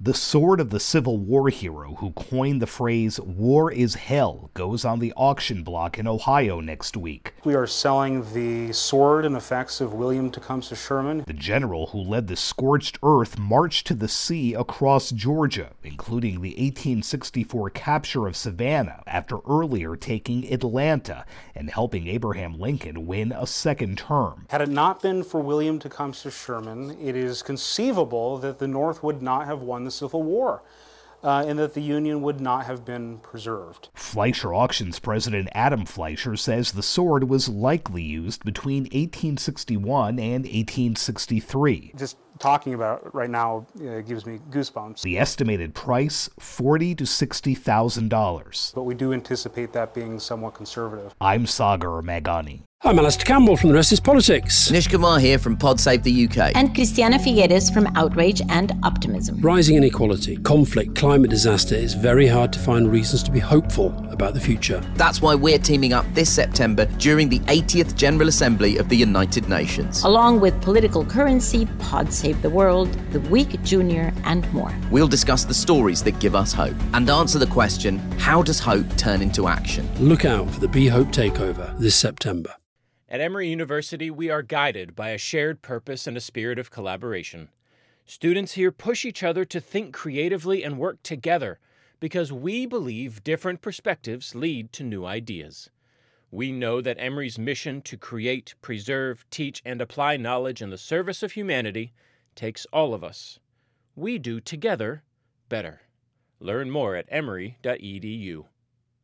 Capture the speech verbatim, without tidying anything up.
The sword of the Civil War hero who coined the phrase, "War is hell," goes on the auction block in Ohio next week. We are selling the sword and effects of William Tecumseh Sherman. The general who led the scorched earth march to the sea across Georgia, including the eighteen sixty-four capture of Savannah after earlier taking Atlanta and helping Abraham Lincoln win a second term. Had it not been for William Tecumseh Sherman, it is conceivable that the North would not have won the Civil War. Uh, and that the Union would not have been preserved. Fleischer Auctions president Adam Fleischer says the sword was likely used between eighteen sixty-one and eighteen sixty-three. Just talking about it right now uh, gives me goosebumps. The estimated price, forty thousand to sixty thousand dollars. But we do anticipate that being somewhat conservative. I'm Sagar Magani. I'm Alistair Campbell from The Rest is Politics. Nish Kumar here from Pod Save the U K. And Christiana Figueres from Outrage and Optimism. Rising inequality, conflict, climate disaster, it's very hard to find reasons to be hopeful about the future. That's why we're teaming up this September during the eightieth General Assembly of the United Nations. Along with Political Currency, Pod Save the World, The Week Junior, and more. We'll discuss the stories that give us hope and answer the question, how does hope turn into action? Look out for the Be Hope Takeover this September. At Emory University, we are guided by a shared purpose and a spirit of collaboration. Students here push each other to think creatively and work together because we believe different perspectives lead to new ideas. We know that Emory's mission to create, preserve, teach, and apply knowledge in the service of humanity takes all of us. We do together better. Learn more at emory dot e d u.